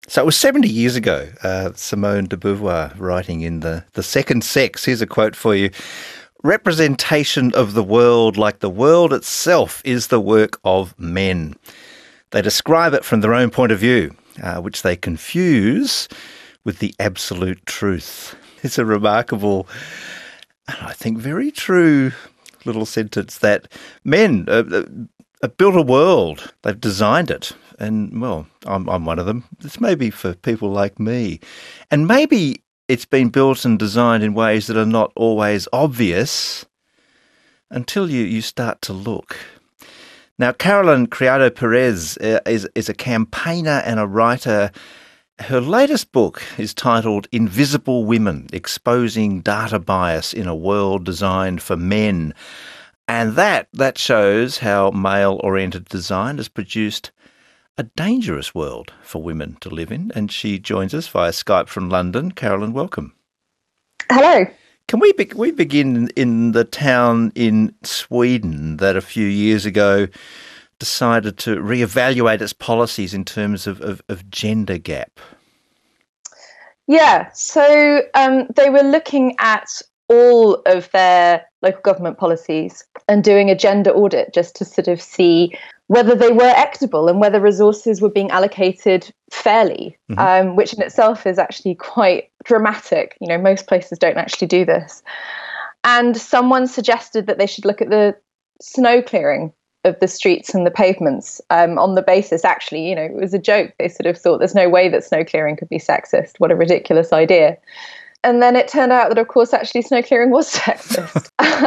So it was 70 years ago, Simone de Beauvoir writing in The Second Sex. Here's a quote for you. Representation of the world, like the world itself, is the work of men. They describe it from their own point of view, which they confuse with the absolute truth. It's a remarkable, and I think very true little sentence that men have built a world. They've designed it. And, well, I'm one of them. It's maybe for people like me. And maybe it's been built and designed in ways that are not always obvious until you start to look. Now, Carolyn Criado Perez is a campaigner and a writer. Her latest book is titled Invisible Women, Exposing Data Bias in a World Designed for Men. And that shows how male-oriented design has produced a dangerous world for women to live in. And she joins us via Skype from London. Carolyn, welcome. Hello. Can we begin in the town in Sweden that a few years ago decided to reevaluate its policies in terms of gender gap? Yeah, so they were looking at all of their local government policies and doing a gender audit just to sort of see whether they were equitable and whether resources were being allocated fairly, which in itself is actually quite dramatic. You know, most places don't actually do this. And someone suggested that they should look at the snow clearing of the streets and the pavements on the basis, actually, you know, it was a joke. They sort of thought there's no way that snow clearing could be sexist. What a ridiculous idea. And then it turned out that, of course, actually snow clearing was sexist.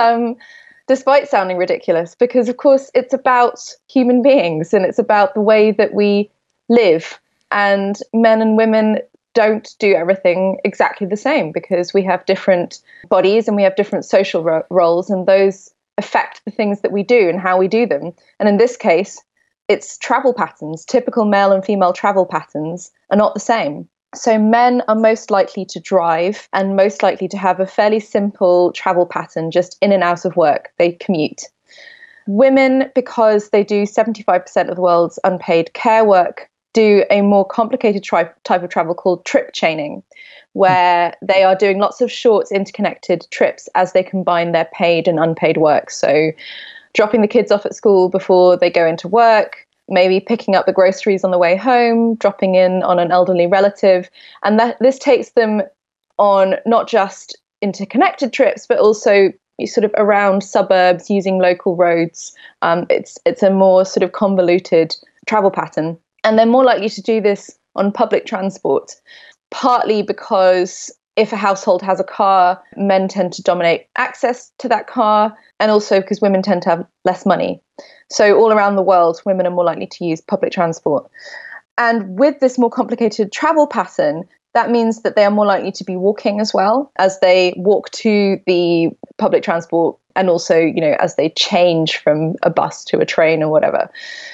Despite sounding ridiculous, because, of course, it's about human beings and it's about the way that we live. And men and women don't do everything exactly the same because we have different bodies and we have different social roles, and those affect the things that we do and how we do them. And in this case, it's travel patterns. Typical male and female travel patterns are not the same. So men are most likely to drive and most likely to have a fairly simple travel pattern just in and out of work. They commute. Women, because they do 75% of the world's unpaid care work, do a more complicated type of travel called trip chaining, where they are doing lots of short interconnected trips as they combine their paid and unpaid work. So dropping the kids off at school before they go into work, maybe picking up the groceries on the way home, dropping in on an elderly relative. And this takes them on not just interconnected trips, but also sort of around suburbs using local roads. It's a more sort of convoluted travel pattern. And they're more likely to do this on public transport, partly because if a household has a car, men tend to dominate access to that car, and also because women tend to have less money. So all around the world, women are more likely to use public transport. And with this more complicated travel pattern, that means that they are more likely to be walking as well as they walk to the public transport, and also, you know, as they change from a bus to a train or whatever.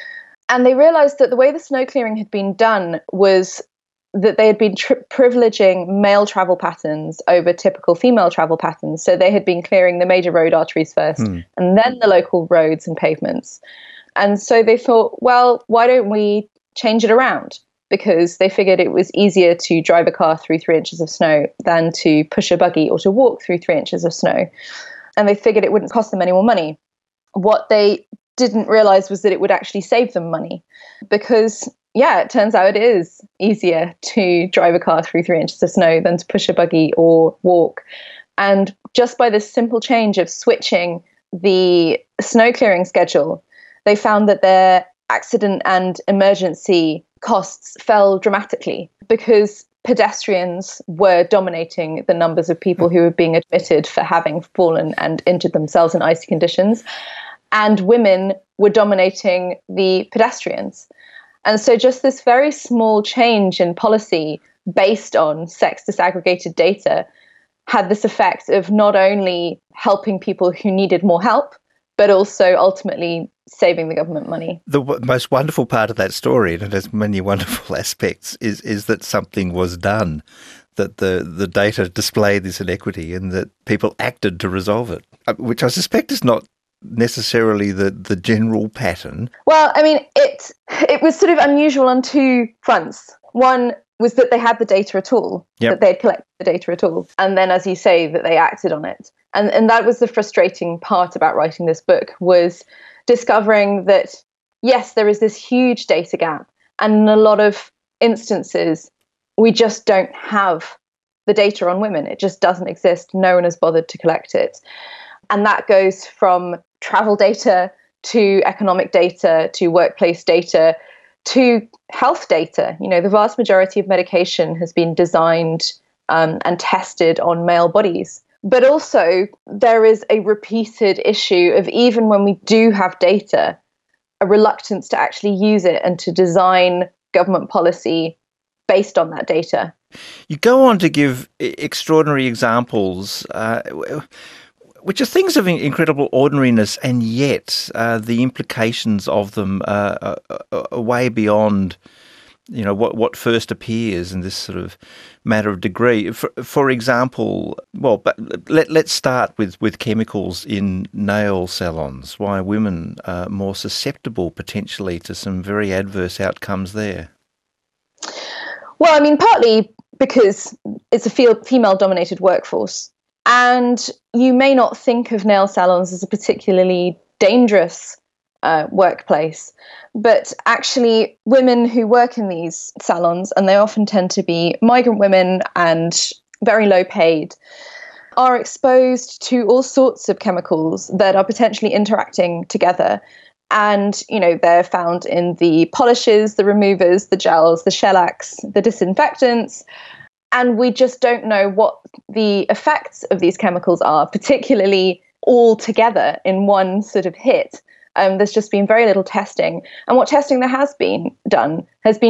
And they realized that the way the snow clearing had been done was that they had been privileging male travel patterns over typical female travel patterns. So they had been clearing the major road arteries first and then the local roads and pavements. And so they thought, well, why don't we change it around? Because they figured it was easier to drive a car through 3 inches of snow than to push a buggy or to walk through 3 inches of snow. And they figured it wouldn't cost them any more money. What they didn't realize was that it would actually save them money, because it turns out it is easier to drive a car through 3 inches of snow than to push a buggy or walk. And just by this simple change of switching the snow clearing schedule, they found that their accident and emergency costs fell dramatically, because pedestrians were dominating the numbers of people who were being admitted for having fallen and injured themselves in icy conditions, and women were dominating the pedestrians. And so just this very small change in policy based on sex disaggregated data had this effect of not only helping people who needed more help, but also ultimately saving the government money. The most wonderful part of that story, and it has many wonderful aspects, is that something was done, that the data displayed this inequity and that people acted to resolve it, which I suspect is not necessarily the general pattern. Well, I mean, it was sort of unusual on two fronts. One, was that they had the data at all, that they had collected the data at all. And then, as you say, that they acted on it. And that was the frustrating part about writing this book, was discovering that, yes, there is this huge data gap. And in a lot of instances, we just don't have the data on women. It just doesn't exist. No one has bothered to collect it. And that goes from travel data to economic data to workplace data to health data. You know, the vast majority of medication has been designed and tested on male bodies. But also, there is a repeated issue of, even when we do have data, a reluctance to actually use it and to design government policy based on that data. You go on to give extraordinary examples, which are things of incredible ordinariness, and yet the implications of them are way beyond, you know, what first appears in this sort of matter of degree. For example, but let's start with chemicals in nail salons. Why women are more susceptible potentially to some very adverse outcomes there. Well, I mean, partly because it's a female-dominated workforce. And you may not think of nail salons as a particularly dangerous workplace, but actually women who work in these salons, and they often tend to be migrant women and very low paid, are exposed to all sorts of chemicals that are potentially interacting together. And, you know, they're found in the polishes, the removers, the gels, the shellacs, the disinfectants. And we just don't know what the effects of these chemicals are, particularly all together in one sort of hit. There's just been very little testing. And what testing there has been done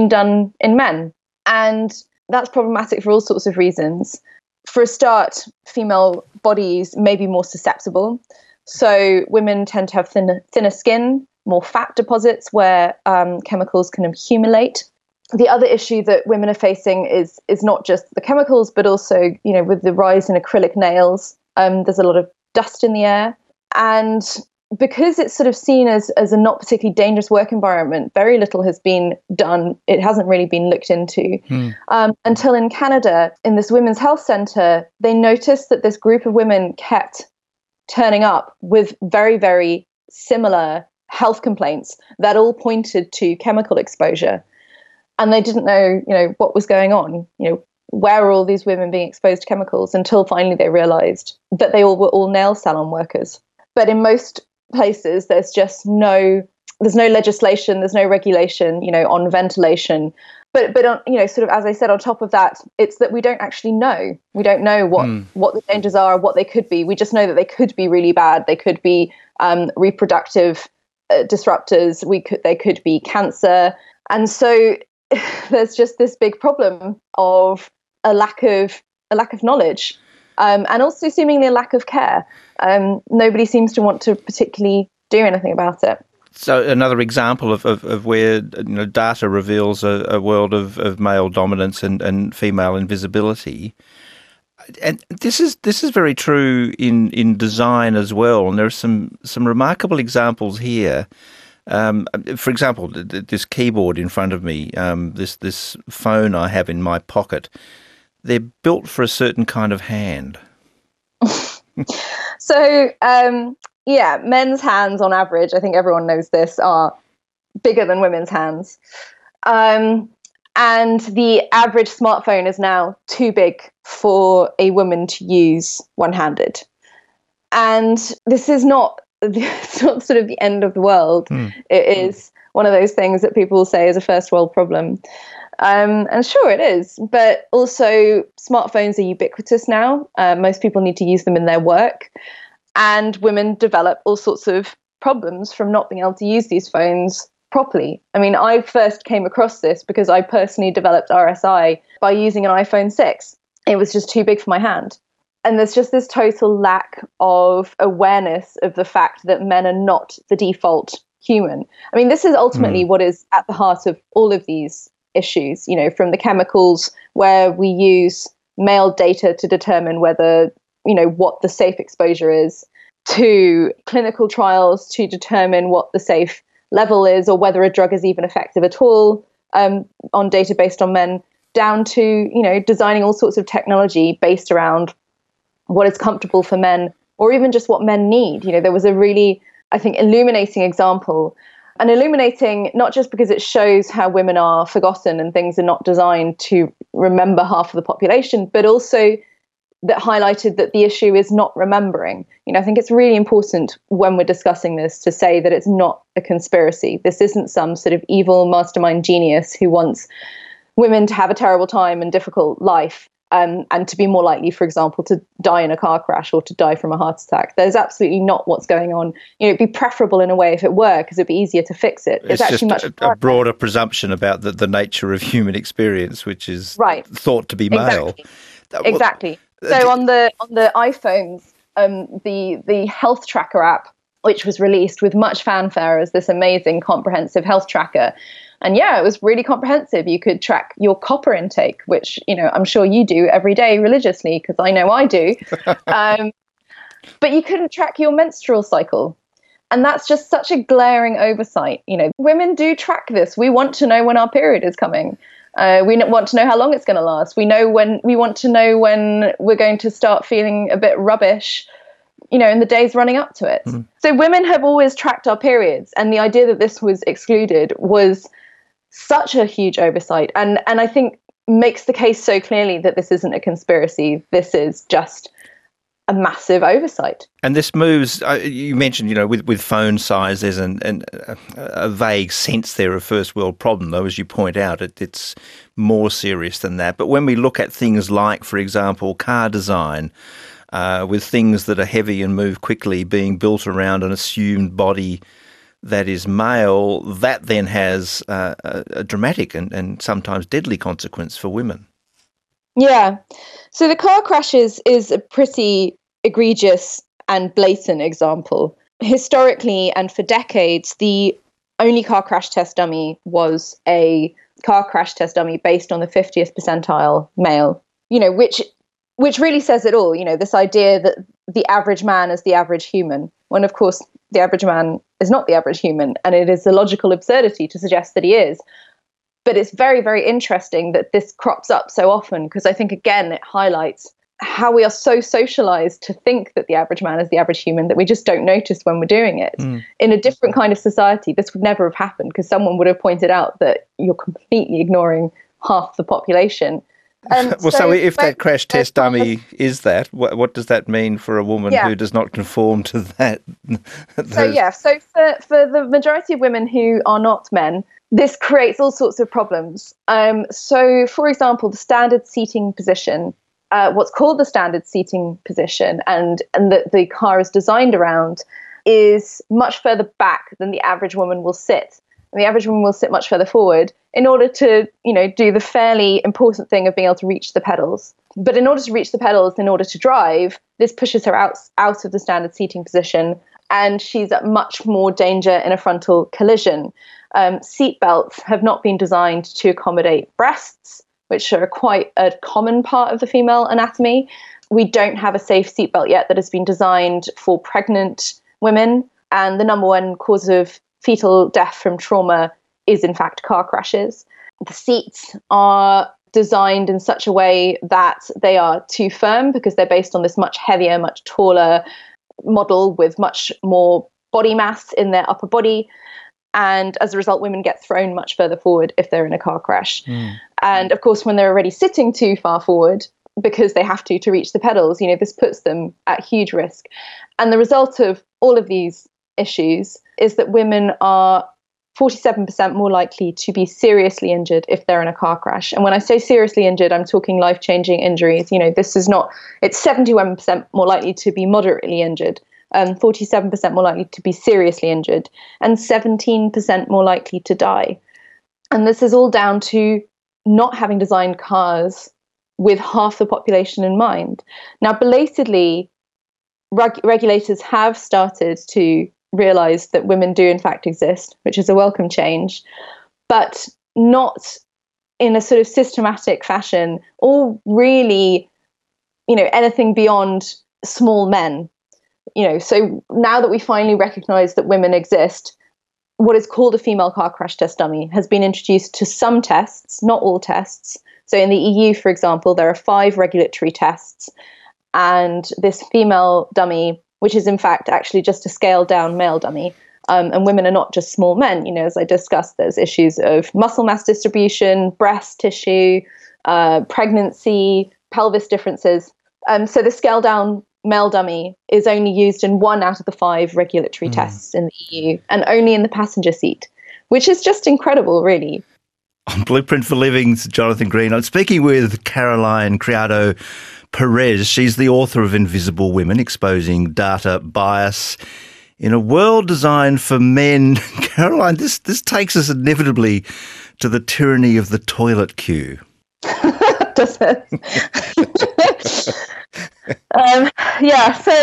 in men. And that's problematic for all sorts of reasons. For a start, female bodies may be more susceptible. So women tend to have thinner skin, more fat deposits where chemicals can accumulate. The other issue that women are facing is not just the chemicals, but also, you know, with the rise in acrylic nails, there's a lot of dust in the air. And because it's sort of seen as a not particularly dangerous work environment, very little has been done. It hasn't really been looked into until in Canada, in this women's health centre, they noticed that this group of women kept turning up with very, very similar health complaints that all pointed to chemical exposure. And they didn't know, you know, what was going on, you know, where were all these women being exposed to chemicals, until finally they realized that they all were all nail salon workers. But in most places, there's no legislation, there's no regulation, you know, on ventilation. But on, you know, sort of, as I said, on top of that, it's that we don't actually know. We don't know what the dangers are, what they could be. We just know that they could be really bad. They could be reproductive disruptors. They could be cancer. And so there's just this big problem of a lack of knowledge, and also seemingly a lack of care. Nobody seems to want to particularly do anything about it. So another example of where, you know, data reveals a world of male dominance and female invisibility. And this is very true in design as well. And there are some remarkable examples here. For example, this keyboard in front of me, this phone I have in my pocket, they're built for a certain kind of hand. So, men's hands on average, I think everyone knows this, are bigger than women's hands. And the average smartphone is now too big for a woman to use one-handed. And this is it's not sort of the end of the world. It is one of those things that people say is a first world problem. And sure, it is. But also, smartphones are ubiquitous now. Most people need to use them in their work. And women develop all sorts of problems from not being able to use these phones properly. I mean, I first came across this because I personally developed RSI by using an iPhone 6. It was just too big for my hand. And there's just this total lack of awareness of the fact that men are not the default human. I mean, this is ultimately what is at the heart of all of these issues, you know, from the chemicals where we use male data to determine whether, you know, what the safe exposure is, to clinical trials to determine what the safe level is or whether a drug is even effective at all on data based on men. down to, designing all sorts of technology based around what is comfortable for men, or even just what men need. There was a really, I think, illuminating example, and illuminating not just because it shows how women are forgotten and things are not designed to remember half of the population, but also that highlighted that the issue is not remembering. I think it's really important when we're discussing this to say that it's not a conspiracy. This isn't some sort of evil mastermind genius who wants women to have a terrible time and difficult life, and to be more likely, for example, to die in a car crash or to die from a heart attack. That is absolutely not what's going on. It'd be preferable in a way if it were, because it'd be easier to fix it. It's actually much a broader presumption about the nature of human experience, which is thought to be male. Exactly. So on the iPhones, the health tracker app, which was released with much fanfare as this amazing comprehensive health tracker. And yeah, it was really comprehensive. You could track your copper intake, which, I'm sure you do every day religiously, because I know I do. But you couldn't track your menstrual cycle. And that's just such a glaring oversight. Women do track this. We want to know when our period is coming. We want to know how long it's going to last. We want to know when we're going to start feeling a bit rubbish, in the days running up to it. Mm. So women have always tracked our periods. And the idea that this was excluded was such a huge oversight. And I think makes the case so clearly that this isn't a conspiracy. This is just a massive oversight. And this moves, you mentioned, with phone size, there's a vague sense there of first world problem, though, as you point out, it's more serious than that. But when we look at things like, for example, car design, with things that are heavy and move quickly being built around an assumed body that is male, that then has a dramatic and sometimes deadly consequence for women. Yeah. So the car crashes is a pretty egregious and blatant example. Historically and for decades, the only car crash test dummy was a car crash test dummy based on the 50th percentile male, which really says it all, this idea that the average man is the average human, when of course the average man is not the average human, and it is a logical absurdity to suggest that he is. But it's very, very interesting that this crops up so often, because I think, again, it highlights how we are so socialized to think that the average man is the average human that we just don't notice when we're doing it. Mm. In a different kind of society, this would never have happened, because someone would have pointed out that you're completely ignoring half the population. So if that crash test dummy is that, what does that mean for a woman who does not conform to that? So for the majority of women who are not men, this creates all sorts of problems. So, for example, the standard seating position, what's called the standard seating position, and that the car is designed around, is much further back than the average woman will sit. And the average woman will sit much further forward in order to, do the fairly important thing of being able to reach the pedals. But in order to reach the pedals, in order to drive, this pushes her out of the standard seating position, and she's at much more danger in a frontal collision. Seat belts have not been designed to accommodate breasts, which are quite a common part of the female anatomy. We don't have a safe seatbelt yet that has been designed for pregnant women, and the number one cause of fetal death from trauma is in fact car crashes. The seats are designed in such a way that they are too firm because they're based on this much heavier, much taller model with much more body mass in their upper body. And as a result, women get thrown much further forward if they're in a car crash. Mm. And of course, when they're already sitting too far forward because they have to reach the pedals, this puts them at huge risk. And the result of all of these issues is that women are 47% more likely to be seriously injured if they're in a car crash. And when I say seriously injured, I'm talking life-changing injuries. This is not, it's 71% more likely to be moderately injured, 47% more likely to be seriously injured, and 17% more likely to die. And this is all down to not having designed cars with half the population in mind. Now, belatedly, regulators have started to realize that women do in fact exist, which is a welcome change, but not in a sort of systematic fashion, or really, anything beyond small men. So now that we finally recognize that women exist, what is called a female car crash test dummy has been introduced to some tests, not all tests. So in the EU, for example, there are 5 regulatory tests, and this female dummy, which is in fact actually just a scaled down male dummy, and women are not just small men. As I discussed, there's issues of muscle mass distribution, breast tissue, pregnancy, pelvis differences. So the scaled down male dummy is only used in 1 out of the 5 regulatory tests in the EU, and only in the passenger seat, which is just incredible, really. On Blueprint for Living's Jonathan Green, I'm speaking with Caroline Criado Perez. She's the author of Invisible Women, Exposing Data Bias in a World Designed for Men. Caroline, this takes us inevitably to the tyranny of the toilet queue. Does it? So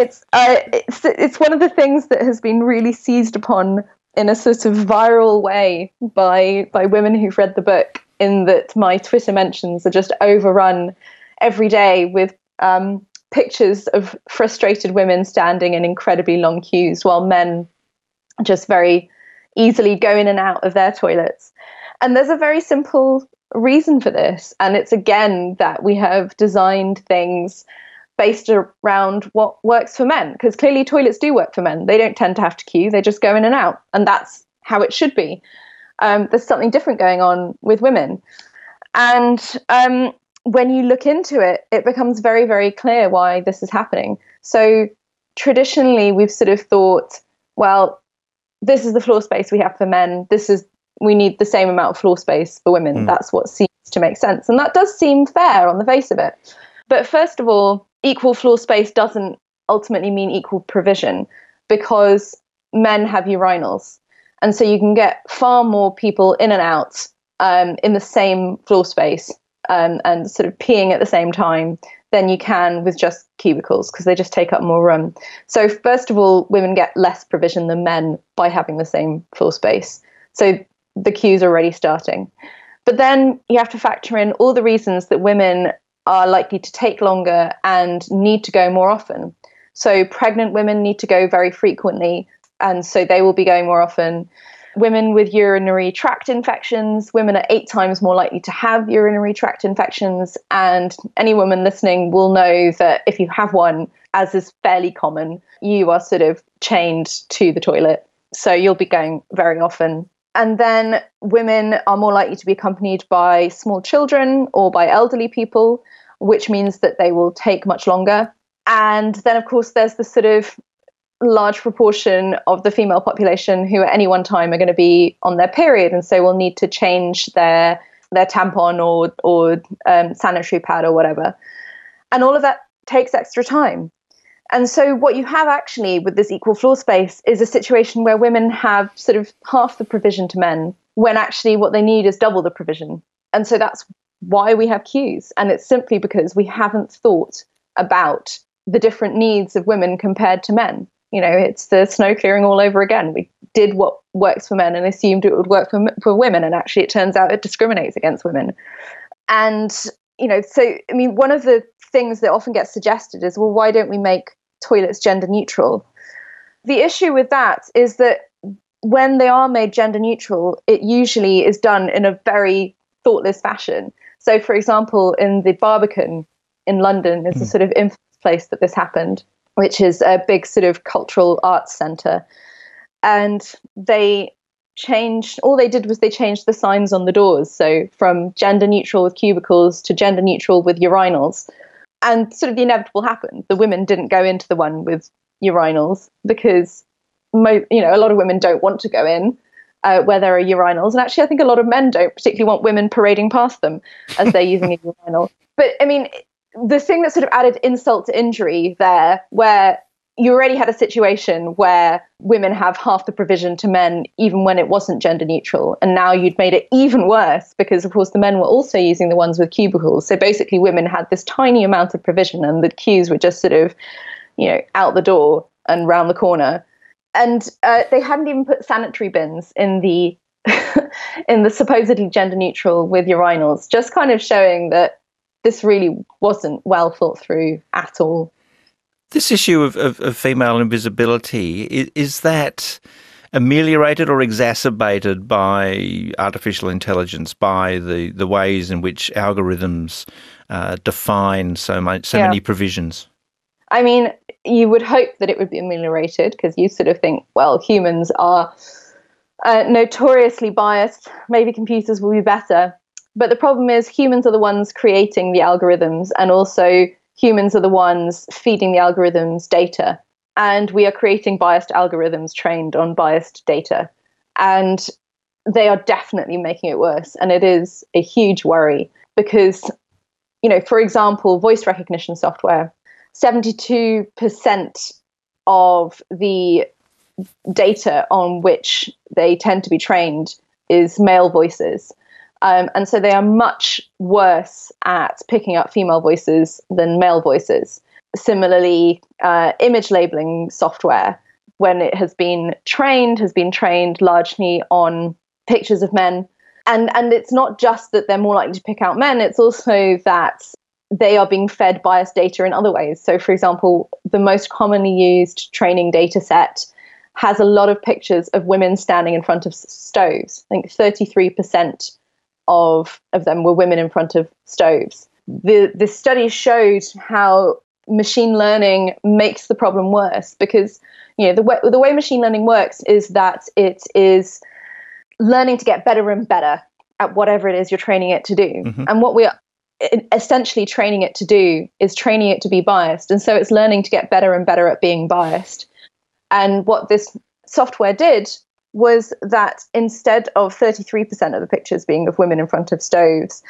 it's one of the things that has been really seized upon in a sort of viral way by women who've read the book, in that my Twitter mentions are just overrun every day with pictures of frustrated women standing in incredibly long queues while men just very easily go in and out of their toilets. And there's a very simple reason for this. And it's, again, that we have designed things based around what works for men, because clearly toilets do work for men. They don't tend to have to queue. They just go in and out. And that's how it should be. There's something different going on with women. And when you look into it, it becomes very, very clear why this is happening. So traditionally, we've sort of thought, well, this is the floor space we have for men. We need the same amount of floor space for women. That's what seems to make sense. And that does seem fair on the face of it. But first of all, equal floor space doesn't ultimately mean equal provision, because men have urinals. And so you can get far more people in and out in the same floor space and sort of peeing at the same time than you can with just cubicles, because they just take up more room. So first of all, women get less provision than men by having the same floor space. So the queue's already starting. But then you have to factor in all the reasons that women are likely to take longer and need to go more often. So pregnant women need to go very frequently, and so they will be going more often. Women with urinary tract infections, women are 8 times more likely to have urinary tract infections. And any woman listening will know that if you have one, as is fairly common, you are sort of chained to the toilet. So you'll be going very often. And then women are more likely to be accompanied by small children or by elderly people, which means that they will take much longer. And then, of course, there's the sort of large proportion of the female population who at any one time are going to be on their period, and so will need to change their tampon or sanitary pad or whatever. And all of that takes extra time. And so what you have actually with this equal floor space is a situation where women have sort of half the provision to men, when actually what they need is double the provision. And so that's why we have queues. And it's simply because we haven't thought about the different needs of women compared to men. It's the snow clearing all over again. We did what works for men and assumed it would work for women. And actually, it turns out it discriminates against women. And, one of the things that often gets suggested is, well, why don't we make toilets gender neutral? The issue with that is that when they are made gender neutral, it usually is done in a very thoughtless fashion. So, for example, in the Barbican in London is a sort of infamous place that this happened, which is a big sort of cultural arts centre. And all they did was they changed the signs on the doors. So from gender neutral with cubicles to gender neutral with urinals. And sort of the inevitable happened. The women didn't go into the one with urinals because, a lot of women don't want to go in where there are urinals. And actually, I think a lot of men don't particularly want women parading past them as they're using a urinal. But the thing that sort of added insult to injury there, where you already had a situation where women have half the provision to men, even when it wasn't gender neutral. And now you'd made it even worse because, of course, the men were also using the ones with cubicles. So basically women had this tiny amount of provision and the queues were just sort of, out the door and round the corner. And they hadn't even put sanitary bins in the in the supposedly gender neutral with urinals, just kind of showing that this really wasn't well thought through at all. This issue of female invisibility, is that ameliorated or exacerbated by artificial intelligence, by the ways in which algorithms define many provisions? I mean, you would hope that it would be ameliorated, because you sort of think, well, humans are notoriously biased. Maybe computers will be better. But the problem is humans are the ones creating the algorithms, and also humans are the ones feeding the algorithms data. And we are creating biased algorithms trained on biased data. And they are definitely making it worse. And it is a huge worry because, for example, voice recognition software, 72% of the data on which they tend to be trained is male voices. And so they are much worse at picking up female voices than male voices. Similarly, image labeling software, when it has been trained largely on pictures of men. And it's not just that they're more likely to pick out men, it's also that they are being fed biased data in other ways. So, for example, the most commonly used training data set has a lot of pictures of women standing in front of stoves. I think 33% of them were women in front of stoves. The study showed how machine learning makes the problem worse, because the way machine learning works is that it is learning to get better and better at whatever it is you're training it to do. Mm-hmm. And what we are essentially training it to do is training it to be biased. And so it's learning to get better and better at being biased. And what this software did was that instead of 33% of the pictures being of women in front of stoves,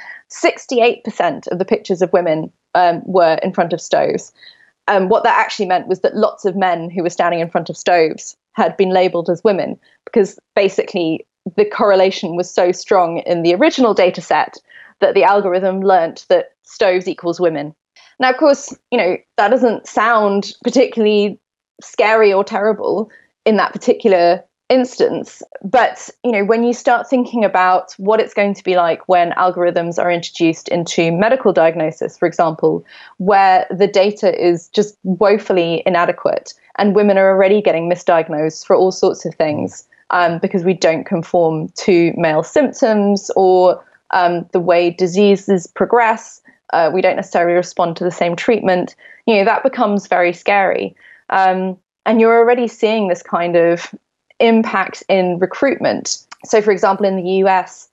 68% of the pictures of women were in front of stoves. What that actually meant was that lots of men who were standing in front of stoves had been labeled as women, because basically the correlation was so strong in the original data set that the algorithm learnt that stoves equals women. Now, of course, that doesn't sound particularly scary or terrible in that particular instance. But, when you start thinking about what it's going to be like when algorithms are introduced into medical diagnosis, for example, where the data is just woefully inadequate and women are already getting misdiagnosed for all sorts of things because we don't conform to male symptoms or the way diseases progress, we don't necessarily respond to the same treatment, that becomes very scary. And you're already seeing this kind of impact in recruitment. So, for example, in the US,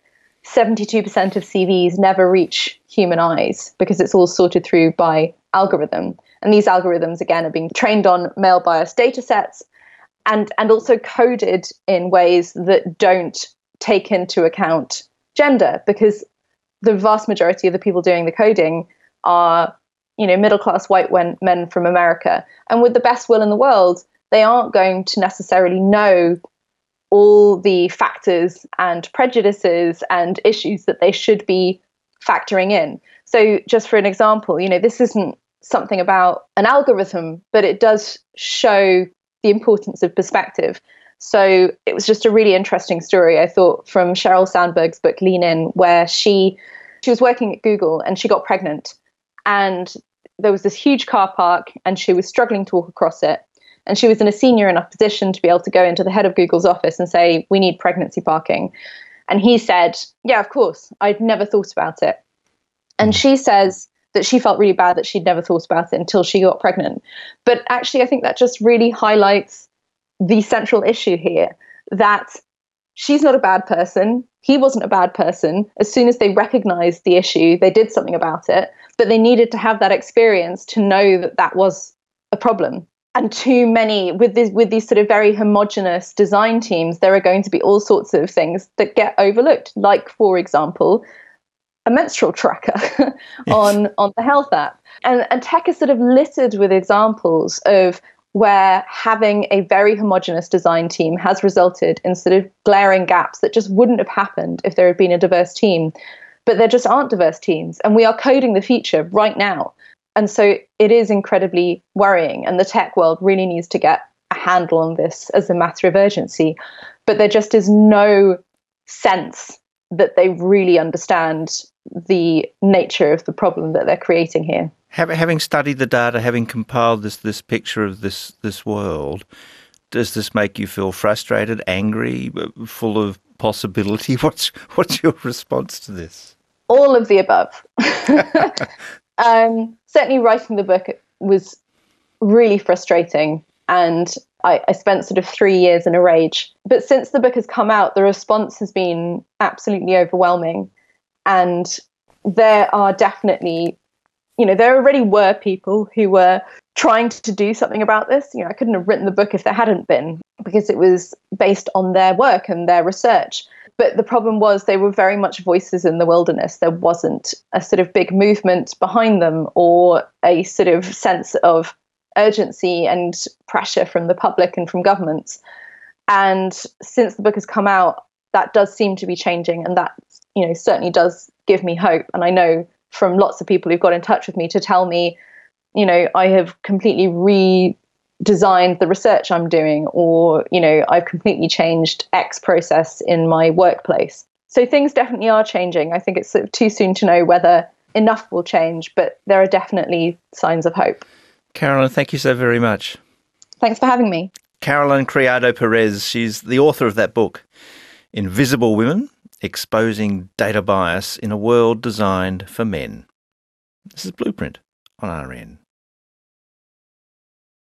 72% of CVs never reach human eyes because it's all sorted through by algorithm. And these algorithms, again, are being trained on male biased data sets and also coded in ways that don't take into account gender, because the vast majority of the people doing the coding are, middle-class white men from America. And with the best will in the world, they aren't going to necessarily know all the factors and prejudices and issues that they should be factoring in. So just for an example, this isn't something about an algorithm, but it does show the importance of perspective. So it was just a really interesting story, I thought, from Sheryl Sandberg's book, Lean In, where she was working at Google and she got pregnant. And there was this huge car park and she was struggling to walk across it. And she was in a senior enough position to be able to go into the head of Google's office and say, we need pregnancy parking. And he said, yeah, of course, I'd never thought about it. And she says that she felt really bad that she'd never thought about it until she got pregnant. But actually, I think that just really highlights the central issue here, that she's not a bad person. He wasn't a bad person. As soon as they recognized the issue, they did something about it, but they needed to have that experience to know that that was a problem. And too many, with these sort of very homogenous design teams, there are going to be all sorts of things that get overlooked, like, for example, a menstrual tracker on the health app. And tech is sort of littered with examples of where having a very homogenous design team has resulted in sort of glaring gaps that just wouldn't have happened if there had been a diverse team. But there just aren't diverse teams. And we are coding the future right now. And so it is incredibly worrying. And the tech world really needs to get a handle on this as a matter of urgency. But there just is no sense that they really understand the nature of the problem that they're creating here. Having studied the data, having compiled this picture of this world, Does this make you feel frustrated, angry, full of possibility? What's your response to this? All of the above. Certainly writing the book was really frustrating, and I spent sort of 3 years in a rage. But since the book has come out, the response has been absolutely overwhelming. And there are definitely, there already were people who were trying to do something about this. I couldn't have written the book if there hadn't been, because it was based on their work and their research. But the problem was they were very much voices in the wilderness. There wasn't a sort of big movement behind them or a sort of sense of urgency and pressure from the public and from governments. And since the book has come out, that does seem to be changing, and that certainly does give me hope. And I know from lots of people who've got in touch with me to tell me, I have completely redesigned the research I'm doing, or I've completely changed X process in my workplace. So things definitely are changing. I think it's sort of too soon to know whether enough will change, but there are definitely signs of hope. Carolyn, thank you so very much. Thanks for having me. Carolyn Criado Perez, she's the author of that book, Invisible Women, Exposing Data Bias in a World Designed for Men. This is Blueprint on RN.